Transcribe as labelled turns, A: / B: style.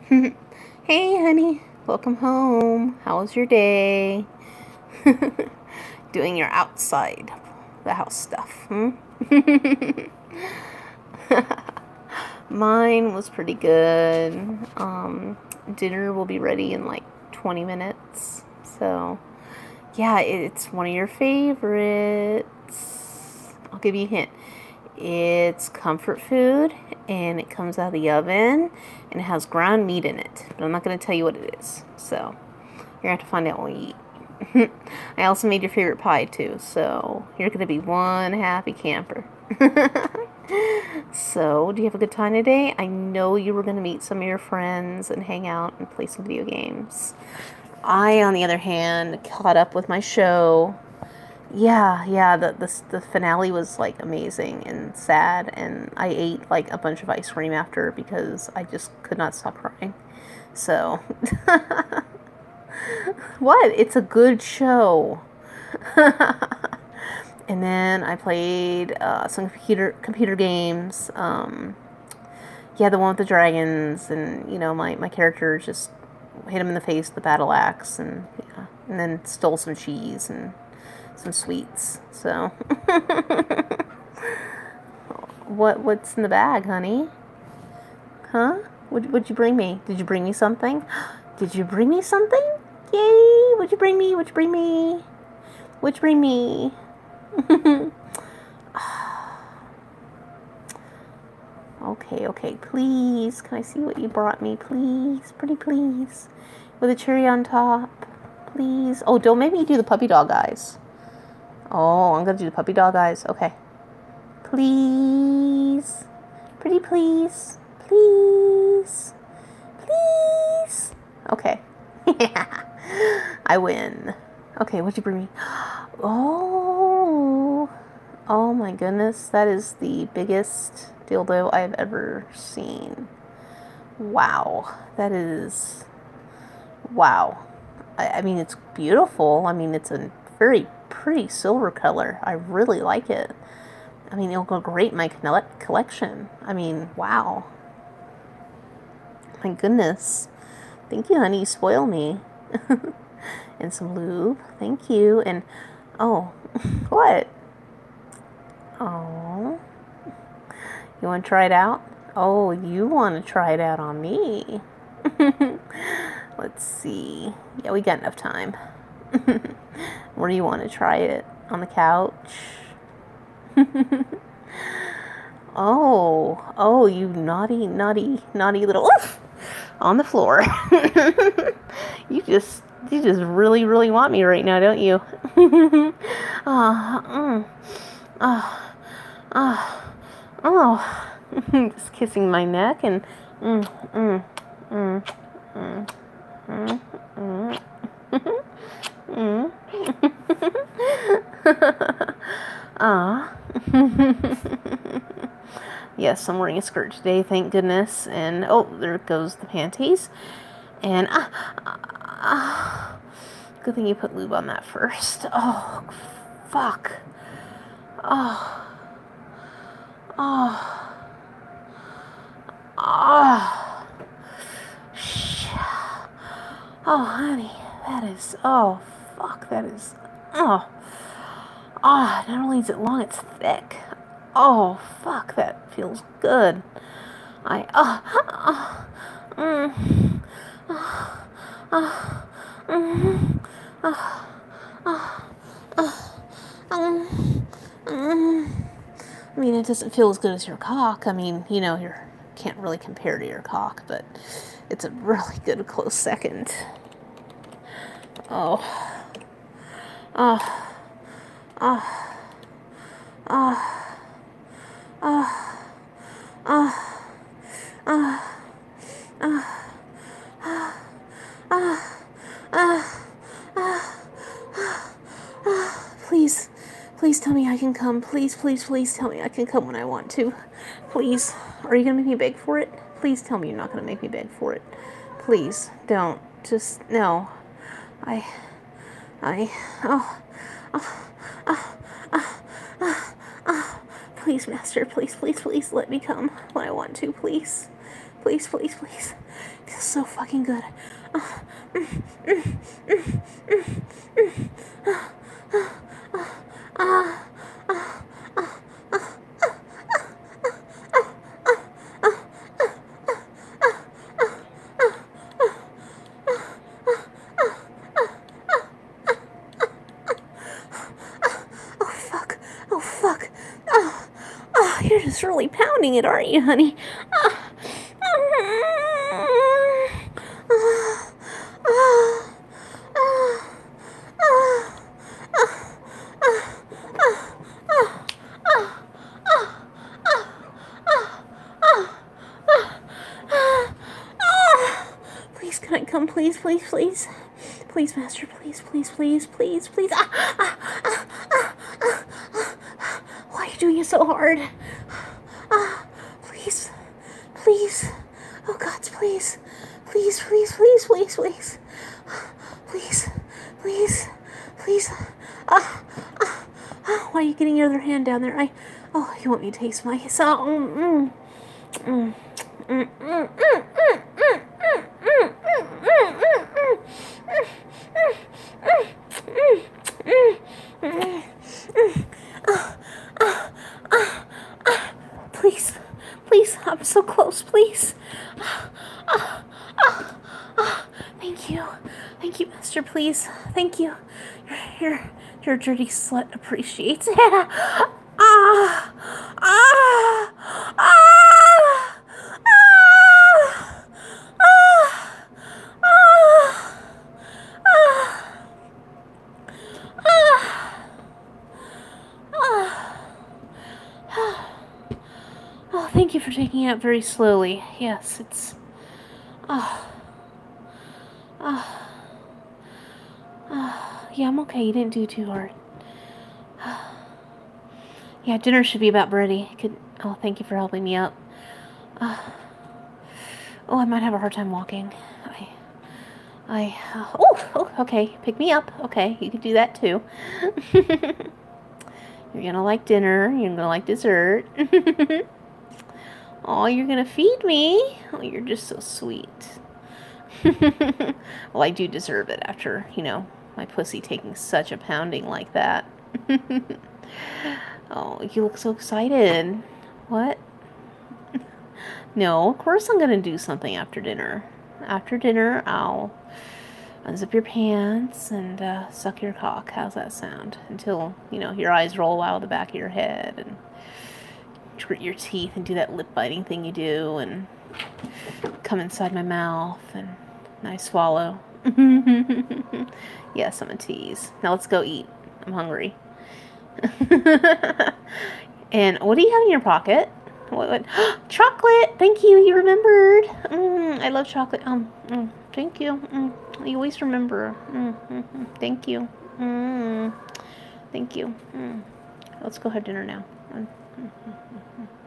A: Hey, honey. Welcome home. How was your day? Doing your outside the house stuff, hmm? Mine was pretty good. Dinner will be ready in like 20 minutes. So, yeah, it's one of your favorites. I'll give you a hint. It's comfort food and it comes out of the oven and it has ground meat in it. But I'm not going to tell you what it is. So you're going to have to find out when you eat. I also made your favorite pie too. So you're going to be one happy camper. So, do you have a good time today? I know you were going to meet some of your friends and hang out and play some video games. I, on the other hand, caught up with my show. Yeah, the finale was like amazing and sad, and I ate like a bunch of ice cream after because I just could not stop crying. So, what? It's a good show. And then I played some computer games. Yeah, the one with the dragons, and my character just hit him in the face with the battle axe, and yeah, and then stole some cheese and some sweets. So, what's in the bag, honey? Huh? What'd you bring me? Did you bring me something? Did you bring me something? Yay! What'd you bring me? What'd you bring me? What'd you bring me? Okay, please. Can I see what you brought me, please? Pretty please. With a cherry on top. Please. Oh, don't make me do the puppy dog eyes. Oh, I'm gonna do the puppy dog eyes. Okay. Please. Pretty please. Please. Please. Okay. I win. Okay, what'd you bring me? Oh my goodness. That is the biggest dildo I've ever seen. Wow. That is... Wow. I mean, it's beautiful. I mean, it's a very pretty silver color. I really like it. I mean, it'll go great in my collection. I mean, wow. My goodness. Thank you, honey. You spoil me. And some lube. Thank you. And, oh, what? Oh. You want to try it out? Oh, you want to try it out on me. Let's see. Yeah, we got enough time. Where do you want to try it? On the couch? Oh, you naughty little oof, on the floor. You just really, really want me right now, don't you? Oh. Just kissing my neck and Ah. Yes, I'm wearing a skirt today, thank goodness. And oh, there goes the panties. And good thing you put lube on that first. Oh, fuck. Oh. Oh, honey, that is, oh, fuck, that is, not only is it long, it's thick. Oh, fuck, that feels good. I mean, it doesn't feel as good as your cock. I mean, you can't really compare to your cock, but it's a really good close second. Oh. Please tell me I can come. Please tell me I can come when I want to. Please. Are you going to make me beg for it? Please tell me you're not going to make me beg for it. Please, don't. Just, no. Please, master, please, let me come when I want to, please. Please. It feels so fucking good. Oh, fuck. Oh, fuck. Oh, you're just really pounding it, aren't you, honey? Please, can I come? Please, please, please. Please, Master, please, please, please, please, please. Why are you doing it so hard? Please, please. Oh, God, please. Please, please, please, please, please. Please, please, please. Why are you getting your other hand down there? Oh, you want me to taste my salt? Please, please, I'm so close, please. Thank you. Thank you, Master, please. Thank you. Your dirty slut appreciates it. Oh, thank you for taking it out very slowly. Yes, it's... yeah, I'm okay. You didn't do too hard. Yeah, dinner should be about ready. Oh, thank you for helping me up. Oh, I might have a hard time walking. Oh, okay. Pick me up. Okay, you can do that too. You're gonna like dinner. You're gonna like dessert. Oh, you're gonna feed me. Oh, you're just so sweet. Well, I do deserve it after, my pussy taking such a pounding like that. Oh, you look so excited. What? No, of course I'm gonna do something after dinner. After dinner, I'll unzip your pants and suck your cock. How's that sound? Until, your eyes roll out of the back of your head and grit your teeth and do that lip biting thing you do and come inside my mouth and I swallow. Yes, I'm a tease. Now let's go eat. I'm hungry. And what do you have in your pocket? What? Chocolate! Thank you, you remembered. I love chocolate. Thank you. You always remember. Thank you. Thank you. Let's go have dinner now.